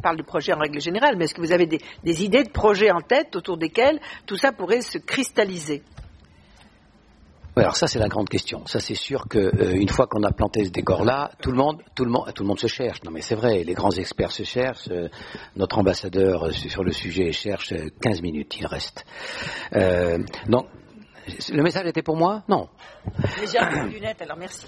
parle de projets en règle générale, mais est-ce que vous avez des idées de projets en tête autour desquels tout ça pourrait se cristalliser? Oui, alors ça c'est la grande question. Ça c'est sûr que une fois qu'on a planté ce décor-là, tout le monde se cherche. Non mais c'est vrai, les grands experts se cherchent. Notre ambassadeur sur le sujet cherche 15 minutes, il reste. Donc le message était pour moi? Non. Mais j'ai un peu de lunettes, alors merci.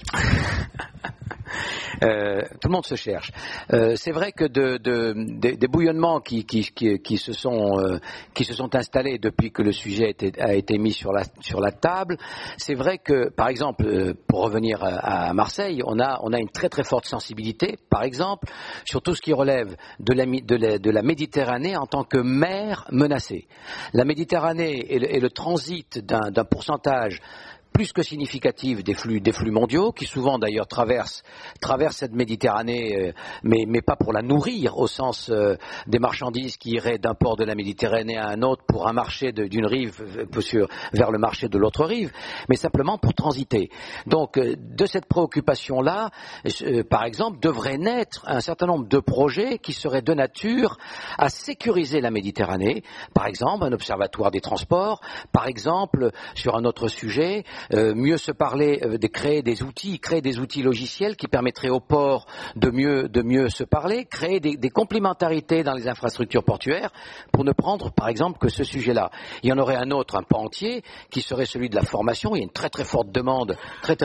Tout le monde se cherche. C'est vrai que des bouillonnements qui se sont installés depuis que le sujet a été mis sur la table. C'est vrai que, par exemple, pour revenir à Marseille, on a une très très forte sensibilité, par exemple, sur tout ce qui relève de la Méditerranée en tant que mer menacée. La Méditerranée est le transit d'un pourcentage plus que significative des flux mondiaux, qui souvent d'ailleurs traversent cette Méditerranée, mais pas pour la nourrir, au sens des marchandises qui iraient d'un port de la Méditerranée à un autre pour un marché d'une rive vers le marché de l'autre rive, mais simplement pour transiter. Donc de cette préoccupation-là, par exemple, devrait naître un certain nombre de projets qui seraient de nature à sécuriser la Méditerranée, par exemple un observatoire des transports, par exemple sur un autre sujet, mieux se parler, créer des outils logiciels qui permettraient aux ports de mieux se parler, créer des complémentarités dans les infrastructures portuaires, pour ne prendre par exemple que ce sujet-là. Il y en aurait un autre, un pan entier, qui serait celui de la formation. Il y a une très très forte demande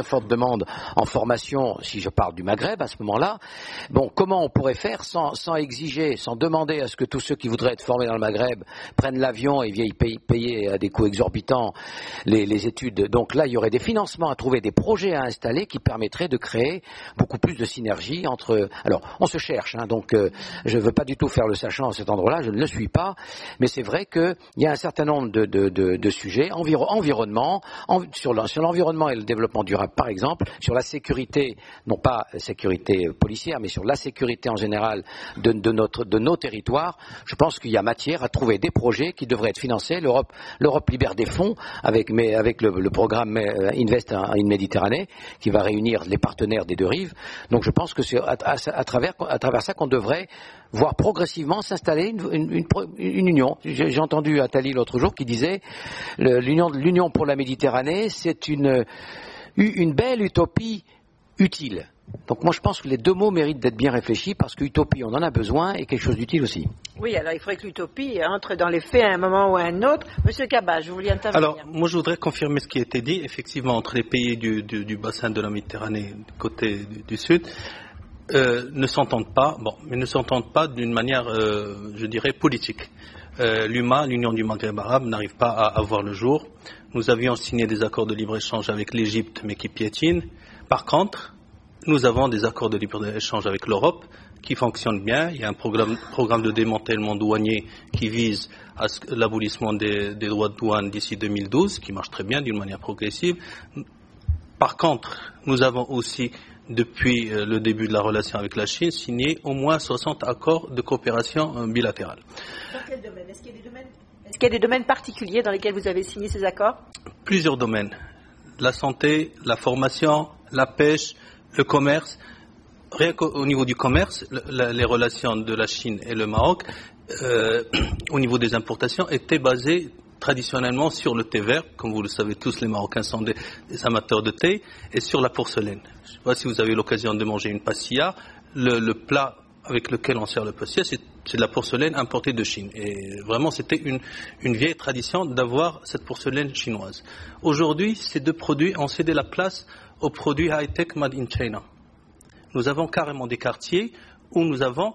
en formation, si je parle du Maghreb à ce moment-là. Bon, comment on pourrait faire sans exiger, sans demander à ce que tous ceux qui voudraient être formés dans le Maghreb prennent l'avion et viennent payer à des coûts exorbitants les études. Donc là, il y aurait des financements à trouver, des projets à installer qui permettraient de créer beaucoup plus de synergie entre... Alors, on se cherche, donc je ne veux pas du tout faire le sachant à cet endroit-là, je ne le suis pas, mais c'est vrai qu'il y a un certain nombre de sujets, environnement, sur l'environnement et le développement durable par exemple, sur la sécurité, non pas sécurité policière, mais sur la sécurité en général de nos territoires. Je pense qu'il y a matière à trouver des projets qui devraient être financés. L'Europe libère des fonds avec le programme Invest in Méditerranée, qui va réunir les partenaires des deux rives. Donc je pense que c'est à travers ça qu'on devrait voir progressivement s'installer une union. J'ai entendu Attali l'autre jour qui disait l'union pour la Méditerranée, c'est une belle utopie utile. Donc moi je pense que les deux mots méritent d'être bien réfléchis, parce que utopie on en a besoin et quelque chose d'utile aussi. Oui, alors il faudrait que l'utopie entre dans les faits à un moment ou à un autre. Monsieur Cabage, vous vouliez intervenir? Alors moi je voudrais confirmer ce qui a été dit. Effectivement, entre les pays du bassin de la Méditerranée, du côté du sud, ne s'entendent pas, mais ne s'entendent pas d'une manière, je dirais, politique. L'Union du Maghreb arabe, n'arrive pas à voir le jour. Nous avions signé des accords de libre-échange avec l'Égypte, mais qui piétinent. Par contre, nous avons des accords de libre-échange avec l'Europe qui fonctionnent bien. Il y a un programme de démantèlement douanier qui vise à l'abolissement des droits de douane d'ici 2012, qui marche très bien d'une manière progressive. Par contre, nous avons aussi, depuis le début de la relation avec la Chine, signé au moins 60 accords de coopération bilatérale. Dans quel domaine? Est-ce qu'il y a des domaines particuliers dans lesquels vous avez signé ces accords? Plusieurs domaines. La santé, la formation, la pêche, le commerce. Rien qu'au niveau du commerce, les relations de la Chine et le Maroc, au niveau des importations, étaient basées traditionnellement sur le thé vert. Comme vous le savez tous, les Marocains sont des amateurs de thé, et sur la porcelaine. Je ne sais pas si vous avez l'occasion de manger une pastilla. Le plat avec lequel on sert le pastilla, c'est de la porcelaine importée de Chine. Et vraiment, c'était une vieille tradition d'avoir cette porcelaine chinoise. Aujourd'hui, ces deux produits ont cédé la place aux produits high-tech made in China. Nous avons carrément des quartiers où nous avons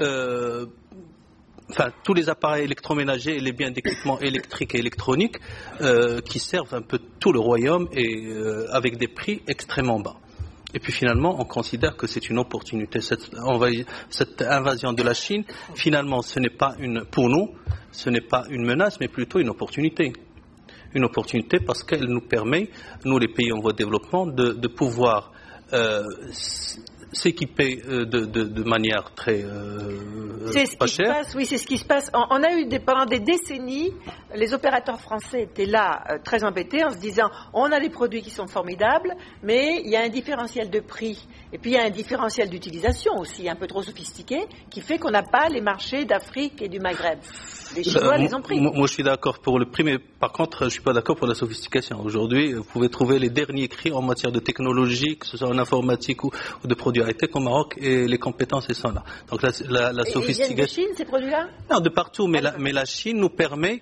tous les appareils électroménagers et les biens d'équipement électrique et électronique qui servent un peu tout le royaume, et avec des prix extrêmement bas. Et puis finalement, on considère que c'est une opportunité. Cette invasion de la Chine, finalement, pour nous, ce n'est pas une menace, mais plutôt une opportunité. Une opportunité parce qu'elle nous permet, nous les pays en voie de développement, de pouvoir s'équiper de manière très pas chère. C'est ce qui se passe. On a eu pendant des décennies, les opérateurs français étaient là très embêtés en se disant on a des produits qui sont formidables, mais il y a un différentiel de prix et puis il y a un différentiel d'utilisation aussi un peu trop sophistiqué qui fait qu'on n'a pas les marchés d'Afrique et du Maghreb. Les Chinois les ont pris. Moi, je suis d'accord pour le prix, mais par contre, je suis pas d'accord pour la sophistication. Aujourd'hui, vous pouvez trouver les derniers cris en matière de technologie, que ce soit en informatique ou de produits high-tech au Maroc, et les compétences elles sont là. Donc la sophistication. Ils viennent de Chine, ces produits-là ? Non, de partout, mais la Chine nous permet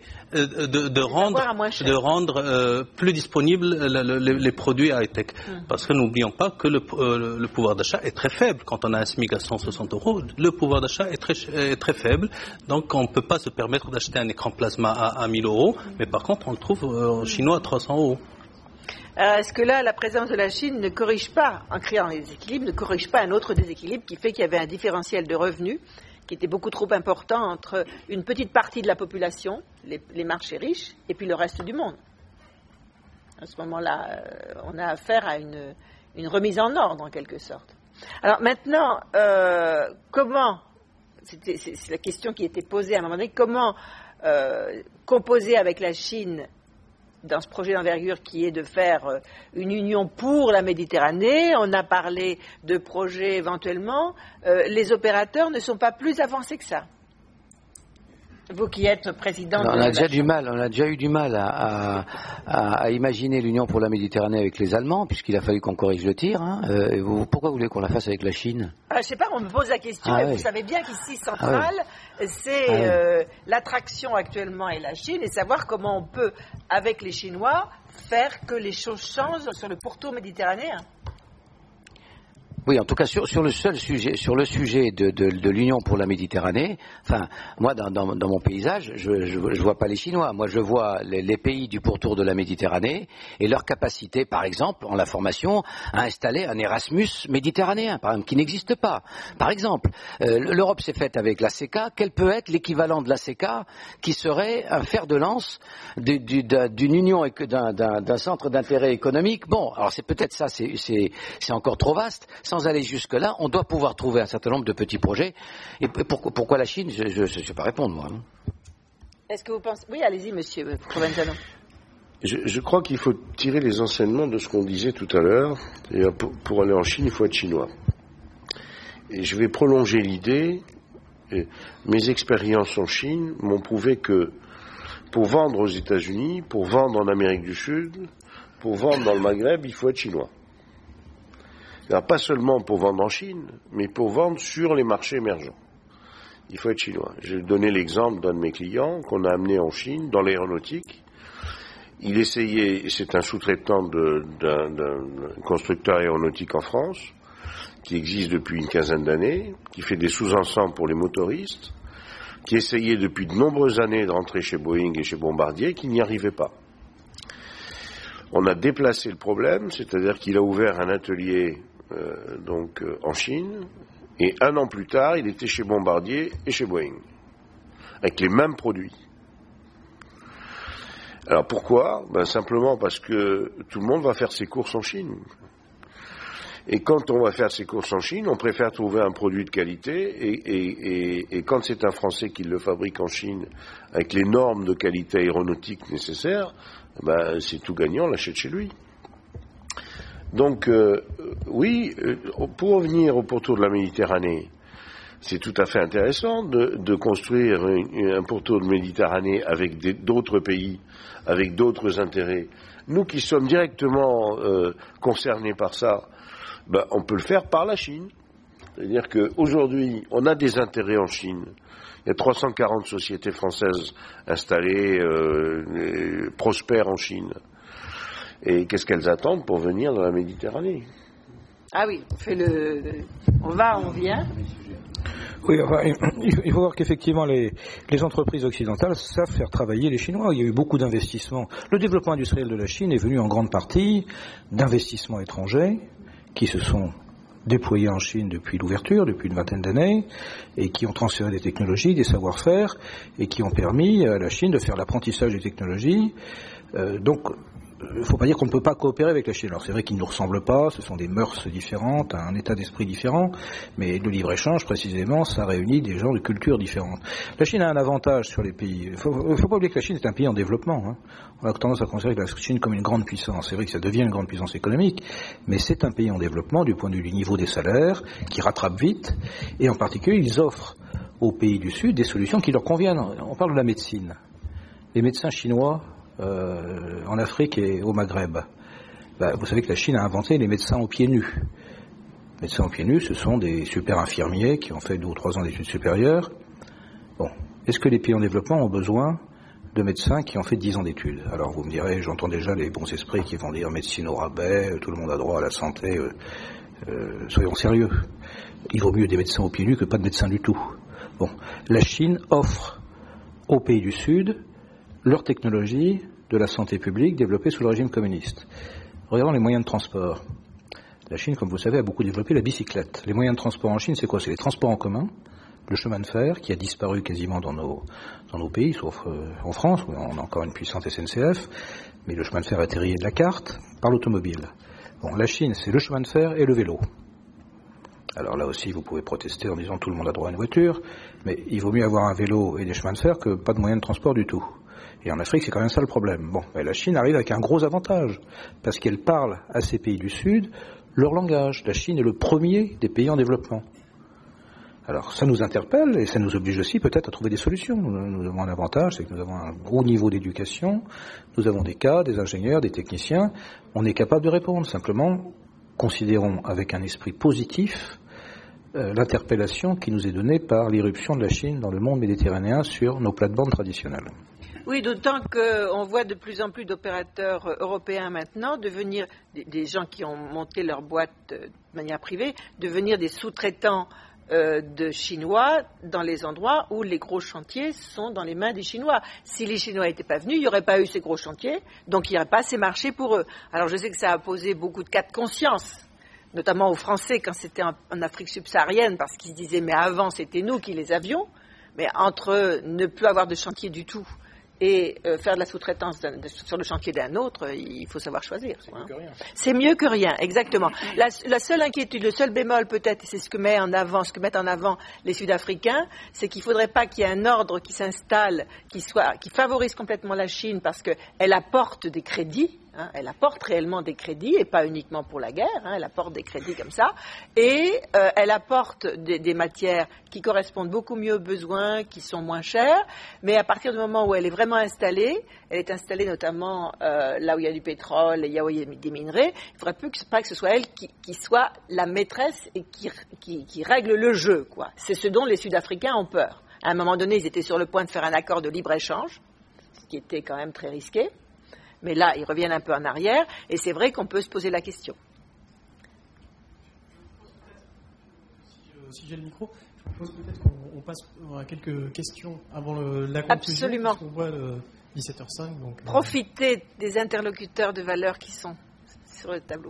de rendre plus disponibles les produits high-tech. Parce que n'oublions pas que le pouvoir d'achat est très faible. Quand on a un SMIC à 160 €, le pouvoir d'achat est très faible. Donc on ne peut pas se permettre d'acheter un écran plasma à 1000 €, mais par contre on le trouve en chinois à 300 €. Est-ce que là, la présence de la Chine ne corrige pas, en créant des déséquilibres, ne corrige pas un autre déséquilibre qui fait qu'il y avait un différentiel de revenus qui était beaucoup trop important entre une petite partie de la population, les marchés riches, et puis le reste du monde? À ce moment-là, on a affaire à une remise en ordre, en quelque sorte. Alors maintenant, comment, c'est la question qui était posée à un moment donné, comment composer avec la Chine dans ce projet d'envergure qui est de faire une union pour la Méditerranée? On a parlé de projets éventuellement. Les opérateurs ne sont pas plus avancés que ça. Vous qui êtes président on a déjà eu du mal à imaginer l'Union pour la Méditerranée avec les Allemands, puisqu'il a fallu qu'on corrige le tir. Pourquoi vous voulez qu'on la fasse avec la Chine? Je ne sais pas, on me pose la question, mais vous savez bien qu'ici, central, c'est l'attraction actuellement est la Chine, et savoir comment on peut, avec les Chinois, faire que les choses changent sur le pourtour méditerranéen. Oui, en tout cas sur le sujet de l'Union pour la Méditerranée. Enfin, moi dans mon paysage, je vois pas les Chinois. Moi, je vois les pays du pourtour de la Méditerranée et leur capacité, par exemple, en la formation, à installer un Erasmus méditerranéen, par exemple, qui n'existe pas. Par exemple, l'Europe s'est faite avec la CECA. Quel peut être l'équivalent de la CECA, qui serait un fer de lance d'une union et d'un centre d'intérêt économique? Bon, alors c'est peut-être ça, c'est encore trop vaste. Sans aller jusque-là, on doit pouvoir trouver un certain nombre de petits projets. Et pourquoi la Chine? Je ne sais pas répondre, moi. Est-ce que vous pensez... Oui, allez-y, monsieur Provenzano. Je crois qu'il faut tirer les enseignements de ce qu'on disait tout à l'heure. Et pour aller en Chine, il faut être chinois. Et je vais prolonger l'idée. Mes expériences en Chine m'ont prouvé que pour vendre aux États-Unis, pour vendre en Amérique du Sud, pour vendre dans le Maghreb, il faut être chinois. Alors, pas seulement pour vendre en Chine, mais pour vendre sur les marchés émergents. Il faut être chinois. Je vais donner l'exemple d'un de mes clients qu'on a amené en Chine, dans l'aéronautique. Il essayait, c'est un sous-traitant d'un constructeur aéronautique en France, qui existe depuis une quinzaine d'années, qui fait des sous-ensembles pour les motoristes, qui essayait depuis de nombreuses années de rentrer chez Boeing et chez Bombardier, qui n'y arrivait pas. On a déplacé le problème, c'est-à-dire qu'il a ouvert un atelier en Chine, et un an plus tard, il était chez Bombardier et chez Boeing, avec les mêmes produits. Alors pourquoi? Simplement parce que tout le monde va faire ses courses en Chine. Et quand on va faire ses courses en Chine, on préfère trouver un produit de qualité, et quand c'est un Français qui le fabrique en Chine, avec les normes de qualité aéronautique nécessaires, c'est tout gagnant, on l'achète chez lui. Donc, oui, pour revenir au pourtour de la Méditerranée, c'est tout à fait intéressant de construire un pourtour de Méditerranée avec d'autres pays, avec d'autres intérêts. Nous qui sommes directement concernés par ça, on peut le faire par la Chine. C'est-à-dire qu'aujourd'hui, on a des intérêts en Chine. Il y a 340 sociétés françaises installées, prospèrent en Chine. Et qu'est-ce qu'elles attendent pour venir dans la Méditerranée? Ah oui, on va, on vient. Oui, il faut voir qu'effectivement les entreprises occidentales savent faire travailler les Chinois. Il y a eu beaucoup d'investissements. Le développement industriel de la Chine est venu en grande partie d'investissements étrangers qui se sont déployés en Chine depuis l'ouverture, depuis une vingtaine d'années, et qui ont transféré des technologies, des savoir-faire, et qui ont permis à la Chine de faire l'apprentissage des technologies. Donc, il ne faut pas dire qu'on ne peut pas coopérer avec la Chine. Alors c'est vrai qu'ils ne nous ressemblent pas, ce sont des mœurs différentes, un état d'esprit différent, mais le libre-échange, précisément, ça réunit des gens de cultures différentes. La Chine a un avantage sur les pays. Il ne faut pas oublier que la Chine est un pays en développement. Hein. On a tendance à considérer la Chine comme une grande puissance. C'est vrai que ça devient une grande puissance économique, mais c'est un pays en développement du point de vue du niveau des salaires, qui rattrape vite, et en particulier, ils offrent aux pays du Sud des solutions qui leur conviennent. On parle de la médecine. Les médecins chinois en Afrique et au Maghreb. Vous savez que la Chine a inventé les médecins aux pieds nus. Les médecins aux pieds nus, ce sont des super infirmiers qui ont fait 2 ou 3 ans d'études supérieures. Bon, est-ce que les pays en développement ont besoin de médecins qui ont fait 10 ans d'études? Alors vous me direz, j'entends déjà les bons esprits qui vont dire médecine au rabais, tout le monde a droit à la santé. Soyons sérieux. Il vaut mieux des médecins aux pieds nus que pas de médecins du tout. Bon, la Chine offre aux pays du Sud leur technologie de la santé publique développée sous le régime communiste. Regardons les moyens de transport. La Chine, comme vous le savez, a beaucoup développé la bicyclette. Les moyens de transport en Chine, c'est quoi? C'est les transports en commun, le chemin de fer, qui a disparu quasiment dans nos pays, sauf en France, où on a encore une puissante SNCF, mais le chemin de fer a été rayé de la carte par l'automobile. Bon, la Chine, c'est le chemin de fer et le vélo. Alors là aussi, vous pouvez protester en disant tout le monde a droit à une voiture, mais il vaut mieux avoir un vélo et des chemins de fer que pas de moyens de transport du tout. Et en Afrique, c'est quand même ça le problème. Bon, la Chine arrive avec un gros avantage, parce qu'elle parle à ces pays du Sud leur langage. La Chine est le premier des pays en développement. Alors ça nous interpelle et ça nous oblige aussi peut-être à trouver des solutions. Nous avons un avantage, c'est que nous avons un haut niveau d'éducation, nous avons des cas, des ingénieurs, des techniciens, on est capable de répondre. Simplement, considérons avec un esprit positif l'interpellation qui nous est donnée par l'irruption de la Chine dans le monde méditerranéen sur nos plates-bandes traditionnelles. Oui, d'autant qu'on voit de plus en plus d'opérateurs européens maintenant devenir, des gens qui ont monté leur boîte de manière privée, devenir des sous-traitants de Chinois dans les endroits où les gros chantiers sont dans les mains des Chinois. Si les Chinois n'étaient pas venus, il n'y aurait pas eu ces gros chantiers, donc il n'y aurait pas ces marchés pour eux. Alors je sais que ça a posé beaucoup de cas de conscience, notamment aux Français quand c'était en Afrique subsaharienne, parce qu'ils se disaient mais avant c'était nous qui les avions, mais entre ne plus avoir de chantier du tout et faire de la sous-traitance sur le chantier d'un autre, il faut savoir choisir. C'est mieux que rien. C'est mieux que rien, exactement. La seule inquiétude, le seul bémol peut-être, et c'est ce que mettent en avant les Sud-Africains, c'est qu'il ne faudrait pas qu'il y ait un ordre qui s'installe, qui favorise complètement la Chine parce qu'elle apporte des crédits. Elle apporte réellement des crédits, et pas uniquement pour la guerre, elle apporte des crédits comme ça, et elle apporte des matières qui correspondent beaucoup mieux aux besoins, qui sont moins chères, mais à partir du moment où elle est vraiment installée, elle est installée notamment là où il y a du pétrole et là où il y a des minerais, il ne faudrait pas que ce soit elle qui soit la maîtresse et qui règle le jeu, quoi. C'est ce dont les Sud-Africains ont peur. À un moment donné, ils étaient sur le point de faire un accord de libre-échange, ce qui était quand même très risqué. Mais là, ils reviennent un peu en arrière, et c'est vrai qu'on peut se poser la question. Si j'ai le micro, je propose peut-être qu'on passe à quelques questions avant la conclusion. Absolument. Parce qu'on voit 17h05. Donc, profitez des interlocuteurs de valeur qui sont sur le tableau.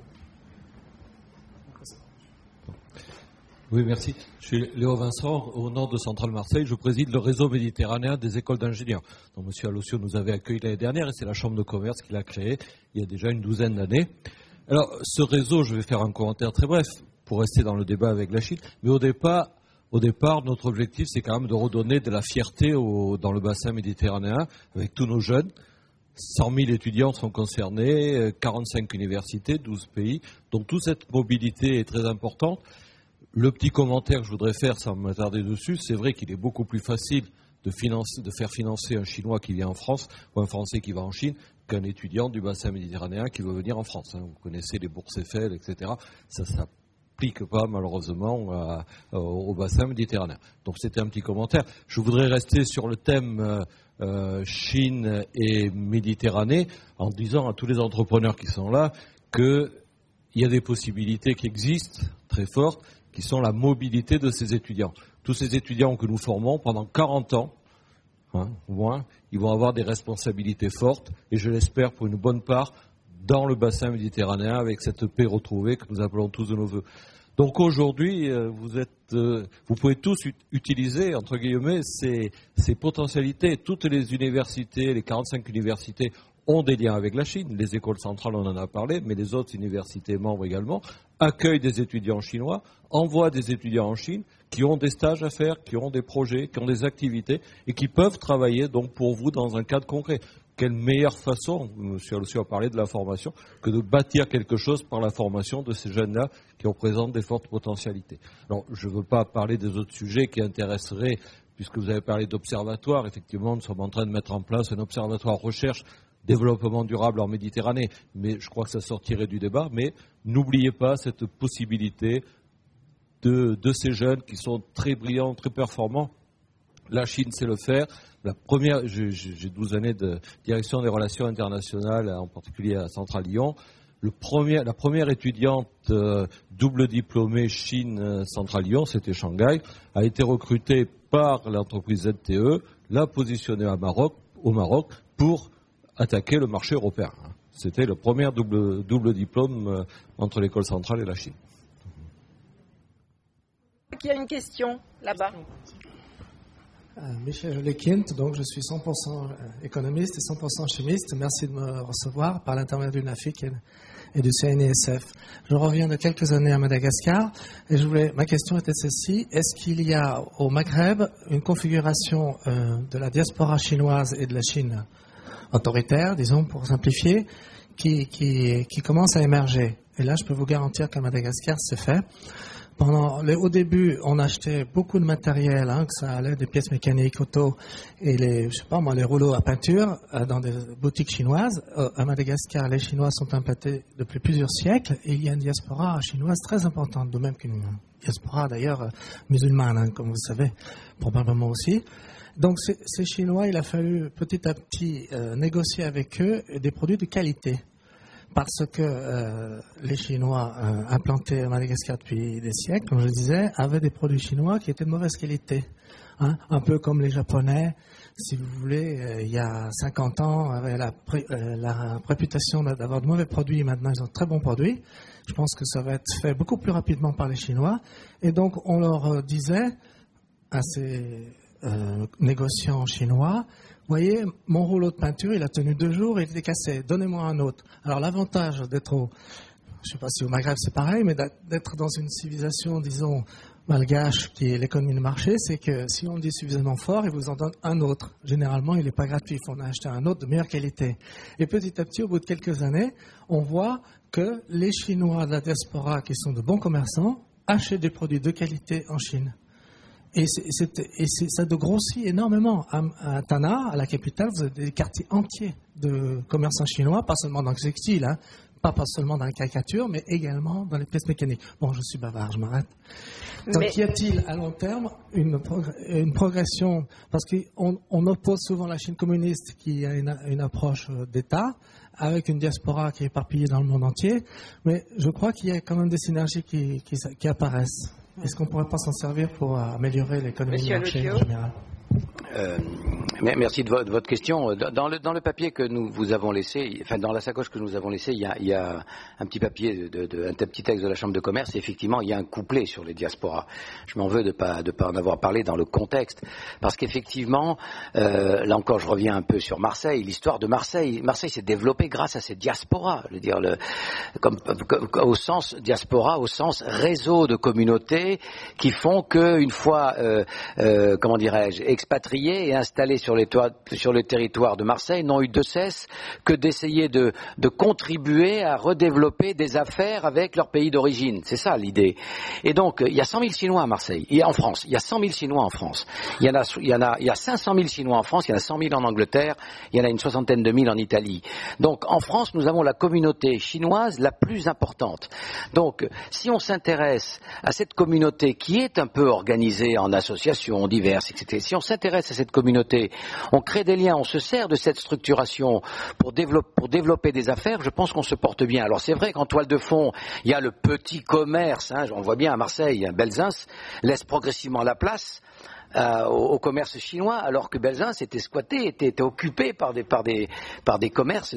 Oui, merci. Je suis Léo Vincent, au nord de Centrale Marseille. Je préside le réseau méditerranéen des écoles d'ingénieurs. Donc, M. Alossio nous avait accueillis l'année dernière et c'est la Chambre de commerce qui l'a créé il y a déjà une douzaine d'années. Alors, ce réseau, je vais faire un commentaire très bref pour rester dans le débat avec la Chine. Mais au départ, notre objectif, c'est quand même de redonner de la fierté dans le bassin méditerranéen avec tous nos jeunes. 100 000 étudiants sont concernés, 45 universités, 12 pays. Donc, toute cette mobilité est très importante. Le petit commentaire que je voudrais faire, sans m'attarder dessus, c'est vrai qu'il est beaucoup plus facile de faire financer un Chinois qui vient en France ou un Français qui va en Chine qu'un étudiant du bassin méditerranéen qui veut venir en France. Vous connaissez les bourses Eiffel, etc. Ça s'applique pas malheureusement au bassin méditerranéen. Donc c'était un petit commentaire. Je voudrais rester sur le thème Chine et Méditerranée en disant à tous les entrepreneurs qui sont là qu'il y a des possibilités qui existent très fortes, qui sont la mobilité de ces étudiants. Tous ces étudiants que nous formons pendant 40 ans, au moins, ils vont avoir des responsabilités fortes, et je l'espère pour une bonne part, dans le bassin méditerranéen, avec cette paix retrouvée que nous appelons tous de nos voeux. Donc aujourd'hui, vous pouvez tous utiliser, entre guillemets, ces potentialités. Toutes les universités, les 45 universités, ont des liens avec la Chine. Les écoles centrales, on en a parlé, mais les autres universités membres également accueillent des étudiants chinois, envoient des étudiants en Chine qui ont des stages à faire, qui ont des projets, qui ont des activités et qui peuvent travailler donc pour vous dans un cadre concret. Quelle meilleure façon, M. Alossio a parlé de la formation, que de bâtir quelque chose par la formation de ces jeunes-là qui représentent des fortes potentialités. Alors, je ne veux pas parler des autres sujets qui intéresseraient, puisque vous avez parlé d'observatoire. Effectivement, nous sommes en train de mettre en place un observatoire recherche développement durable en Méditerranée, mais je crois que ça sortirait du débat. Mais n'oubliez pas cette possibilité de ces jeunes qui sont très brillants, très performants. La Chine sait le faire. La première, j'ai 12 années de direction des relations internationales, en particulier à Centrale Lyon. La première étudiante double diplômée Chine Centrale Lyon, c'était Shanghai, a été recrutée par l'entreprise ZTE, l'a positionnée au Maroc pour attaquer le marché européen. C'était le premier double diplôme entre l'école centrale et la Chine. Il y a une question là-bas. Michel Lequint, donc je suis 100% économiste et 100% chimiste. Merci de me recevoir par l'intermédiaire du NAFIC et du CNISF. Je reviens de quelques années à Madagascar et ma question était celle-ci. Est-ce qu'il y a au Maghreb une configuration de la diaspora chinoise et de la Chine autoritaire, disons pour simplifier, qui commence à émerger? Et là, je peux vous garantir qu'à Madagascar, c'est fait. Au début, on achetait beaucoup de matériel, que ça allait des pièces mécaniques, auto et les rouleaux à peinture dans des boutiques chinoises. À Madagascar, les Chinois sont implantés depuis plusieurs siècles et il y a une diaspora chinoise très importante, de même qu'une diaspora d'ailleurs musulmane, comme vous savez, probablement aussi. Donc ces Chinois, il a fallu petit à petit négocier avec eux des produits de qualité. Parce que les Chinois implantés à Madagascar depuis des siècles, comme je le disais, avaient des produits chinois qui étaient de mauvaise qualité. Un peu comme les Japonais, si vous voulez, il y a 50 ans, avaient la réputation d'avoir de mauvais produits. Maintenant, ils ont de très bons produits. Je pense que ça va être fait beaucoup plus rapidement par les Chinois. Et donc, on leur disait à ces négociants chinois, voyez, mon rouleau de peinture, il a tenu 2 jours et il était cassé. Donnez-moi un autre. Alors l'avantage d'être je ne sais pas si au Maghreb c'est pareil, mais d'être dans une civilisation, disons, malgache, qui est l'économie de marché, c'est que si on dit suffisamment fort, il vous en donne un autre. Généralement, il n'est pas gratuit. On a acheté un autre de meilleure qualité. Et petit à petit, au bout de quelques années, on voit que les Chinois de la diaspora, qui sont de bons commerçants, achètent des produits de qualité en Chine. Et ça grossit énormément. À Tana, à la capitale, vous avez des quartiers entiers de commerçants chinois, pas seulement dans le textile, pas seulement dans la caricature, mais également dans les pièces mécaniques. Bon, je suis bavard, je m'arrête. Donc, y a-t-il à long terme une progression? Parce qu'on oppose souvent la Chine communiste, qui a une approche d'État, avec une diaspora qui est éparpillée dans le monde entier, mais je crois qu'il y a quand même des synergies qui apparaissent. Est-ce qu'on ne pourrait pas s'en servir pour améliorer l'économie du marché en général? Merci de votre question. Dans le papier que nous vous avons laissé, enfin dans la sacoche que nous avons laissée, il y a un petit papier, un petit texte de la Chambre de commerce. Et effectivement, il y a un couplet sur les diasporas. Je m'en veux de pas en avoir parlé dans le contexte, parce qu'effectivement, là encore, je reviens un peu sur Marseille. L'histoire de Marseille. Marseille s'est développée grâce à ces diasporas. Je veux dire, comme au sens diaspora, au sens réseau de communautés qui font qu'une fois, comment dirais-je, expatriés et installés sur le territoire de Marseille, n'ont eu de cesse que d'essayer de contribuer à redévelopper des affaires avec leur pays d'origine. C'est ça l'idée. Et donc, il y a 100 000 Chinois à Marseille. Et en France, il y a 100 000 Chinois en France. Il y a 500 000 Chinois en France, il y en a 100 000 en Angleterre, il y en a une 60aine de mille en Italie. Donc, en France, nous avons la communauté chinoise la plus importante. Donc, si on s'intéresse à cette communauté qui est un peu organisée en associations diverses, etc., si on s'intéresse à cette communauté, on crée des liens, on se sert de cette structuration pour développer des affaires, je pense qu'on se porte bien. Alors c'est vrai qu'en toile de fond, il y a le petit commerce, on voit bien à Marseille, Belzins laisse progressivement la place au commerce chinois, alors que Belzins était squatté, était occupé par des commerces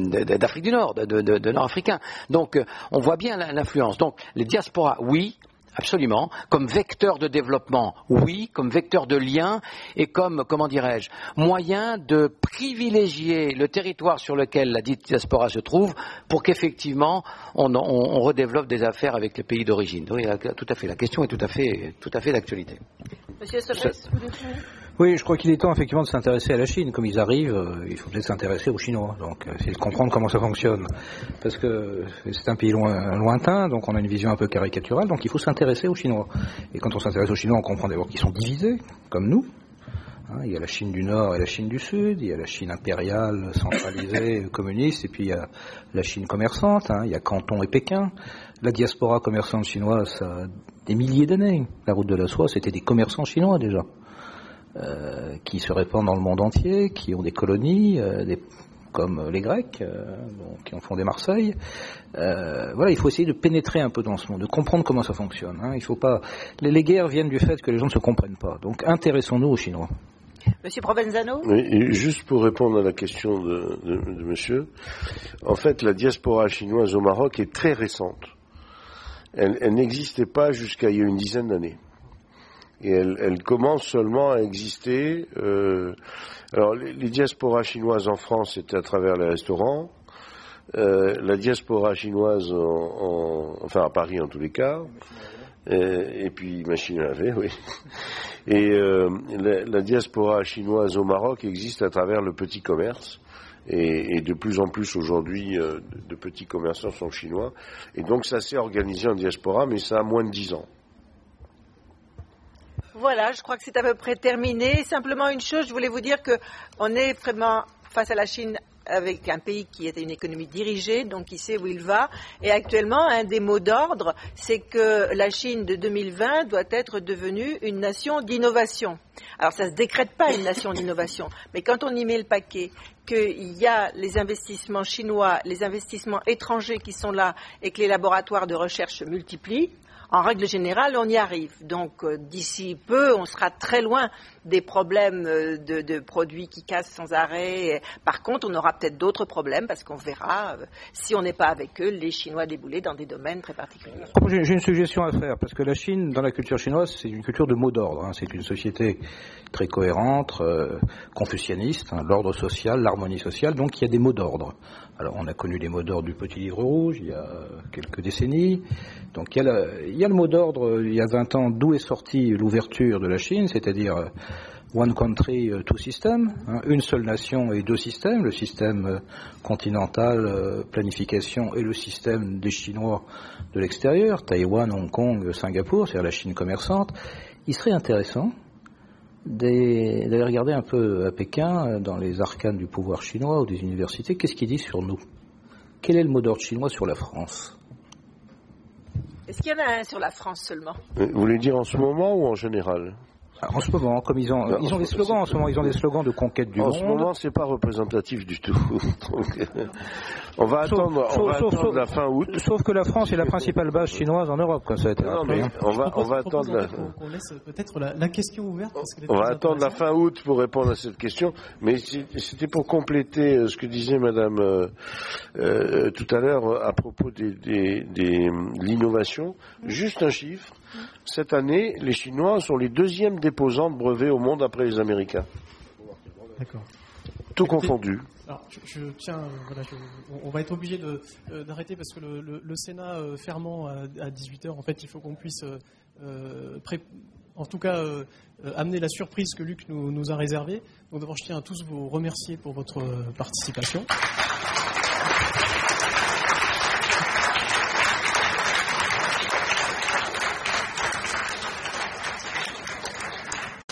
d'Afrique du Nord, de nord-africains. Donc on voit bien l'influence. Donc les diasporas, oui. Absolument. Comme vecteur de développement, oui. Comme vecteur de lien et comme, comment dirais-je, moyen de privilégier le territoire sur lequel la dite diaspora se trouve pour qu'effectivement on redéveloppe des affaires avec les pays d'origine. Oui, tout à fait. La question est tout à fait d'actualité. Monsieur Solres, oui, je crois qu'il est temps effectivement de s'intéresser à la Chine. Comme ils arrivent, il faut peut-être s'intéresser aux Chinois. Donc, essayer de comprendre comment ça fonctionne. Parce que c'est un pays lointain, donc on a une vision un peu caricaturale, donc il faut s'intéresser aux Chinois. Et quand on s'intéresse aux Chinois, on comprend d'abord qu'ils sont divisés, comme nous. Il y a la Chine du Nord et la Chine du Sud, il y a la Chine impériale, centralisée, communiste, et puis il y a la Chine commerçante, il y a Canton et Pékin. La diaspora commerçante chinoise, ça a des milliers d'années. La route de la soie, c'était des commerçants chinois déjà. Qui se répandent dans le monde entier, qui ont des colonies, comme les Grecs, qui ont fondé Marseille. Voilà, il faut essayer de pénétrer un peu dans ce monde, de comprendre comment ça fonctionne. Il faut pas. Les guerres viennent du fait que les gens ne se comprennent pas. Donc, intéressons-nous aux Chinois. Monsieur Provenzano. Oui, et juste pour répondre à la question de monsieur, en fait, la diaspora chinoise au Maroc est très récente. Elle n'existait pas jusqu'à il y a une dizaine d'années. Et elle commence seulement à exister. Alors, les diasporas chinoises en France, c'était à travers les restaurants. La diaspora chinoise, enfin à Paris en tous les cas. Et puis machine à laver, oui. Et la diaspora chinoise au Maroc existe à travers le petit commerce. Et de plus en plus aujourd'hui, de petits commerçants sont chinois. Et donc ça s'est organisé en diaspora, mais ça a moins de 10 ans. Voilà, je crois que c'est à peu près terminé. Simplement une chose, je voulais vous dire qu'on est vraiment face à la Chine avec un pays qui est une économie dirigée, donc qui sait où il va. Et actuellement, un des mots d'ordre, c'est que la Chine de 2020 doit être devenue une nation d'innovation. Alors, ça ne se décrète pas une nation d'innovation, mais quand on y met le paquet, qu'il y a les investissements chinois, les investissements étrangers qui sont là et que les laboratoires de recherche se multiplient, en règle générale, on y arrive. Donc, d'ici peu, on sera très loin des problèmes de produits qui cassent sans arrêt. Par contre, on aura peut-être d'autres problèmes parce qu'on verra, si on n'est pas avec eux, les Chinois débouler dans des domaines très particuliers. J'ai une suggestion à faire, parce que la Chine, dans la culture chinoise, c'est une culture de mot d'ordre. C'est une société très cohérente, confucianiste, l'ordre social, l'harmonie sociale, donc il y a des mots d'ordre. Alors, on a connu les mots d'ordre du Petit Livre Rouge il y a quelques décennies. Donc, il y a le mot d'ordre, il y a 20 ans, d'où est sortie l'ouverture de la Chine, c'est-à-dire One Country, Two Systems, une seule nation et deux systèmes, le système continental, planification, et le système des Chinois de l'extérieur, Taïwan, Hong Kong, Singapour, c'est-à-dire la Chine commerçante. Il serait intéressant d'aller regarder un peu à Pékin, dans les arcanes du pouvoir chinois ou des universités, qu'est-ce qu'ils disent sur nous? Quel est le mot d'ordre chinois sur la France? Est-ce qu'il y en a un sur la France seulement? Vous voulez dire en ce moment ou en général? En ce moment, comme ils ont des slogans en ce moment, ils ont des slogans de conquête du monde. En ce moment, c'est pas représentatif du tout. Donc, on va attendre la fin août. Sauf que la France est la principale base chinoise en Europe, comme ça a été rappelé. On va attendre qu'on laisse peut-être la question ouverte. Parce on va attendre la fin août pour répondre à cette question. Mais c'était pour compléter ce que disait Madame tout à l'heure à propos de l'innovation. Juste un chiffre. Cette année, les Chinois sont les deuxièmes déposants de brevets au monde après les Américains. D'accord. Tout confondu. Alors, je tiens, voilà, on va être obligé d'arrêter parce que le Sénat fermant à 18h, en fait, il faut qu'on puisse, en tout cas, amener la surprise que Luc nous a réservée. Donc d'abord, je tiens à tous vous remercier pour votre participation.